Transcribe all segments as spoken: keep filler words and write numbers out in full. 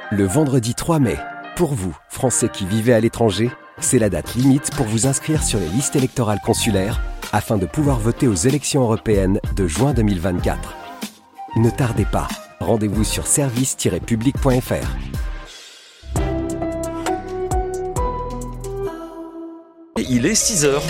Le vendredi trois mai, pour vous, Français qui vivez à l'étranger, c'est la date limite pour vous inscrire sur les listes électorales consulaires afin de pouvoir voter aux élections européennes de juin deux mille vingt-quatre. Ne tardez pas, rendez-vous sur service tiret public point f r. Il est six heures.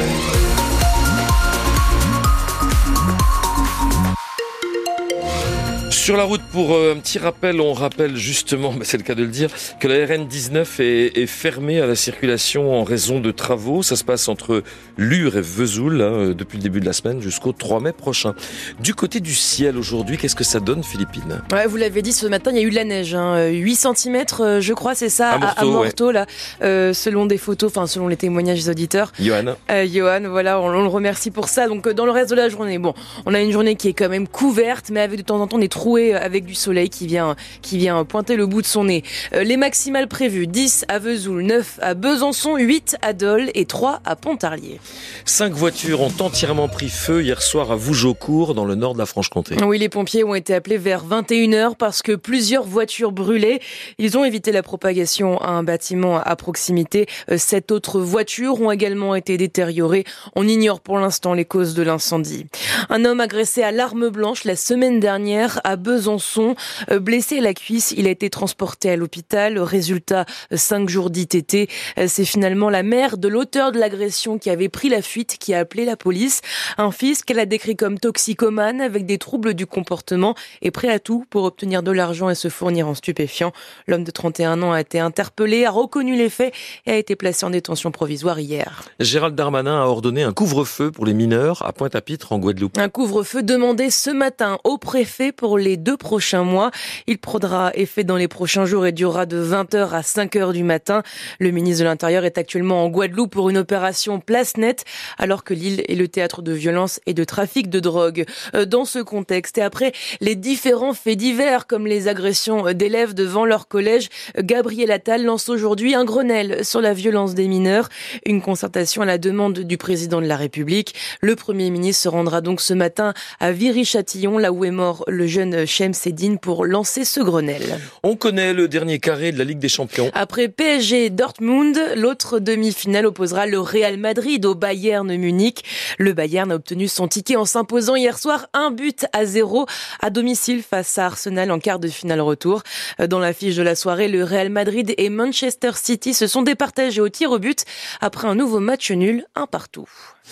Sur la route, pour euh, un petit rappel, on rappelle justement, bah c'est le cas de le dire, que la R N dix-neuf est, est fermée à la circulation en raison de travaux. Ça se passe entre Lure et Vesoul hein, depuis le début de la semaine jusqu'au trois mai prochain. Du côté du ciel aujourd'hui, qu'est-ce que ça donne, Philippine ? Ouais, vous l'avez dit, ce matin, il y a eu de la neige. Hein, huit centimètres, je crois, c'est ça, à Morteau, à, à Morteau ouais. là, euh, selon des photos, enfin selon les témoignages des auditeurs. Johan. Euh, Johan, voilà, on, on le remercie pour ça. Donc dans le reste de la journée, bon, on a une journée qui est quand même couverte, mais avec de temps en temps des trous avec du soleil qui vient qui vient pointer le bout de son nez. Euh, les maximales prévues, dix à Vesoul, neuf à Besançon, huit à Dole et trois à Pontarlier. Cinq voitures ont entièrement pris feu hier soir à Vougeaucourt, dans le nord de la Franche-Comté. Oui, les pompiers ont été appelés vers vingt et une heures parce que plusieurs voitures brûlaient. Ils ont évité la propagation à un bâtiment à proximité. Sept autres voitures ont également été détériorées. On ignore pour l'instant les causes de l'incendie. Un homme agressé à l'arme blanche la semaine dernière à Besançon, blessé à la cuisse, il a été transporté à l'hôpital. Résultat, cinq jours d'I T T. C'est finalement la mère de l'auteur de l'agression qui avait pris la fuite qui a appelé la police. Un fils qu'elle a décrit comme toxicomane avec des troubles du comportement et prêt à tout pour obtenir de l'argent et se fournir en stupéfiants. L'homme de trente et un ans a été interpellé, a reconnu les faits et a été placé en détention provisoire hier. Gérald Darmanin a ordonné un couvre-feu pour les mineurs à Pointe-à-Pitre en Guadeloupe. Un couvre-feu demandé ce matin au préfet pour les deux prochains mois. Il prendra effet dans les prochains jours et durera de vingt heures à cinq heures du matin. Le ministre de l'Intérieur est actuellement en Guadeloupe pour une opération place nette, alors que l'île est le théâtre de violences et de trafic de drogue. Dans ce contexte, et après les différents faits divers, comme les agressions d'élèves devant leur collège, Gabriel Attal lance aujourd'hui un Grenelle sur la violence des mineurs, une concertation à la demande du président de la République. Le Premier ministre se rendra donc ce matin à Viry-Châtillon, là où est mort le jeune Shemseddine, pour lancer ce Grenelle. On connaît le dernier carré de la Ligue des Champions. Après P S G et Dortmund, l'autre demi-finale opposera le Real Madrid au Bayern Munich. Le Bayern a obtenu son ticket en s'imposant hier soir un but à zéro à domicile face à Arsenal en quart de finale retour. Dans l'affiche de la soirée, le Real Madrid et Manchester City se sont départagés au tir au but après un nouveau match nul, un partout.